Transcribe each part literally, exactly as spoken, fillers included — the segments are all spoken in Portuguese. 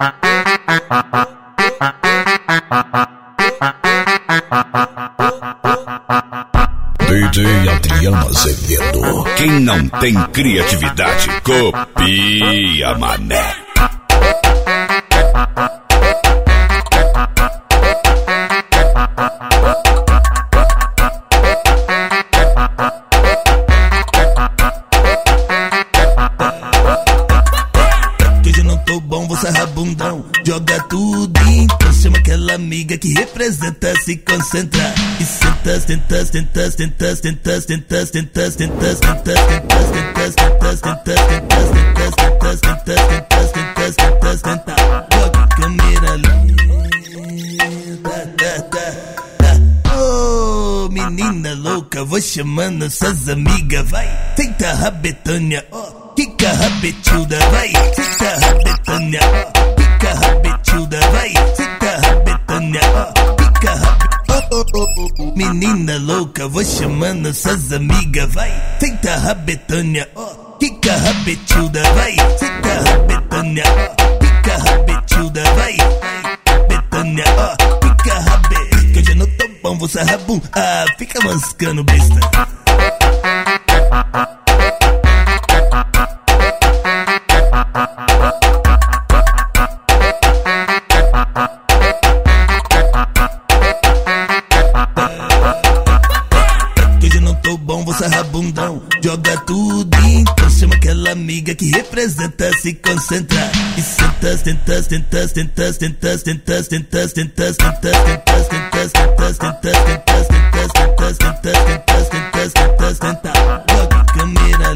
D J Adriano Azevedo. Quem não tem criatividade, copia, mané. Você rabundão, joga tudo, então chama aquela amiga que representa, se concentra e senta, senta, senta, senta, senta, senta, senta, senta, senta, senta, senta, senta, senta, senta, senta, senta, senta, senta, joga câmera lenta. Oh, menina louca, vou chamando suas amigas, vai, senta rabetânia, ó. Quica rabetilda, vai, senta rabetânia, ó. Quica rabetilda, vai, senta rabetânia, ó. Quica rabetilda, oh, oh, oh, oh. Menina louca, vou chamando suas amigas, vai, senta rabetânia, ó. Quica rabetilda, vai, senta rabetânia, ó. Quica rabetilda, vai, rabetânia, ó. Quica rabe, que hoje eu não tô bom, você é rabum, ah, fica mascando besta. Você rabundão, joga tudo, então chama aquela amiga que representa, se concentra e senta, senta, senta, senta, senta, senta, senta, senta, senta, senta, senta, senta, senta, senta, senta, senta, senta, senta, senta, joga câmera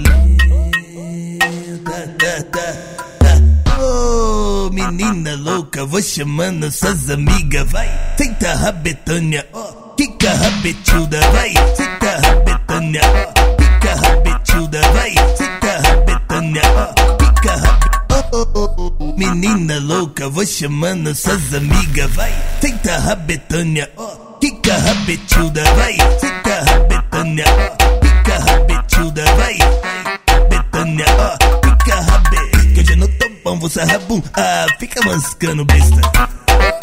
lenta. Oh, menina louca, vou chamando suas amigas, vai, senta rabetânia, ó. Quica rabetilda, vai, senta rabetânia, ó. Quica rabetilda, vai, senta rabetânia, ó. Quica rabetilda, oh, oh, oh, oh. Menina louca, vou chamando suas amigas, vai, senta rabetânia, ó. Quica rabetilda, vai, senta rabetânia, ó. Quica rabetilda, vai, rabetânia, ó. Quica rabe, que hoje eu não tô bom, você é rabum, ah, fica mascando besta.